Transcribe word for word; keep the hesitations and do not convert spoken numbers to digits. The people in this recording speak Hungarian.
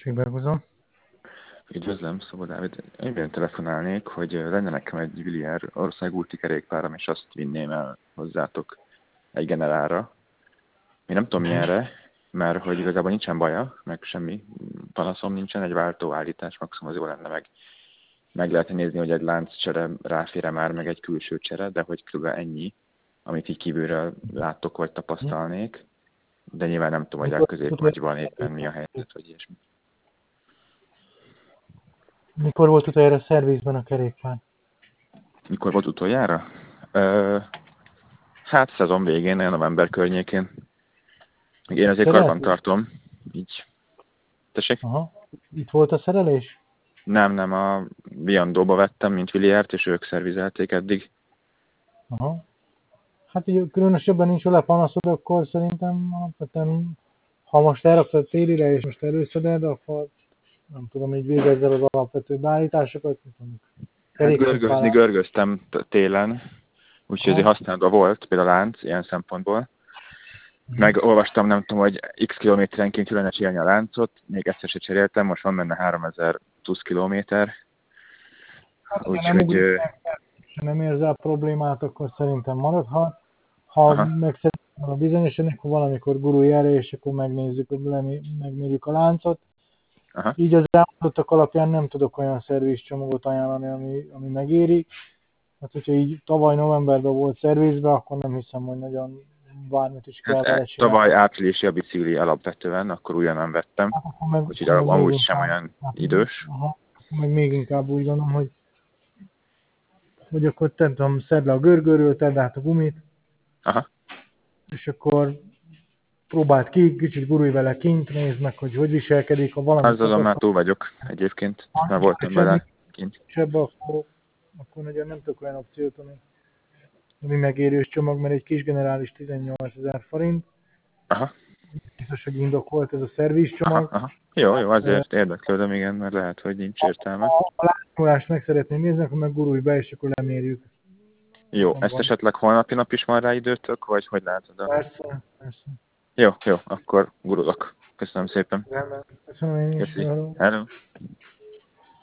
Tessék, behúzom. Üdvözlöm, Szabó Dávid. Én telefonálnék, hogy lenne nekem egy Willier országúti kerékpáram, és azt vinném el hozzátok egy generálra. Én nem tudom milyenre, mert hogy igazából nincsen baja, meg semmi panaszom nincsen, egy váltóállítás maximum az jó lenne, meg meg lehet nézni, hogy egy lánccsere ráfér már, meg egy külső csere, de hogy kb. Ennyi, amit így kívülről láttok, vagy tapasztalnék. De nyilván nem tudom, hogy a középkocsiban éppen mi a helyzet, vagy ilyesmi. Mikor volt utoljára a szervizben a kerékpár? Mikor volt utoljára? Ö, hát szezon végén, a november környékén. Én azért karban tartom, így. Tessék? Aha. Itt volt a szerelés? Nem, nem, a Viandóba vettem, mint Williert, és ők szervizelték eddig. Aha. Hát így különösebben nincs vele panaszod, akkor szerintem alapvetően, ha most elraktad télire, és most előszeded, akkor nem tudom, így végezzel az alapvető beállításokat. Hát görgözni görgöztem télen, úgyhogy azért használva volt, például a lánc, ilyen szempontból. Megolvastam, nem tudom, hogy x kilométerenként kellene cserélni a láncot, még egyszer se cseréltem, most van benne háromezer plusz kilométer. Hát, úgyhogy... Nem, nem érzel problémát, akkor szerintem maradhat. Ha megszerettem a bizonyosan, akkor valamikor gurulj erre, és akkor megnézzük, hogy megmérjük a láncot. Aha. Így az elmondottak alapján nem tudok olyan szervizcsomagot ajánlani, ami, ami megéri. Hát, hogyha így tavaly novemberben volt szervizben, akkor nem hiszem, hogy nagyon bármit is kell hát vele csinálni. Tavaly áprilisi a bicikli alapvetően, akkor ugyan nem vettem. Hát, meg, úgyhogy amúgy sem olyan idős. Aha. Meg még inkább úgy gondolom, hogy hogy akkor nem tudom, szedd le a görgőről, tedd át a gumit, aha. És akkor próbáld ki, kicsit gurulj vele kint, nézd meg, hogy hogy viselkedik, ha valami... Az azon már túl vagyok egyébként, ha, már voltam vele kint. És ebben akkor, akkor nagyon nem tudok olyan opciót, ami, ami megérős csomag, mert egy kis generális tizennyolcezer forint. Aha. Biztos, hogy indokolt ez a szervizcsomag. Aha, aha. Jó, jó, azért érdeklődöm, igen, mert lehet, hogy nincs értelme. A, a látomást meg szeretném nézni, akkor meg gurulj be, és akkor lemérjük. Jó, ezt van. Esetleg holnapi nap is van rá időtök, vagy hogy látod? Persze, persze. Jó, jó, akkor gurulok. Köszönöm szépen. Köszönöm én is. Köszi. Hello.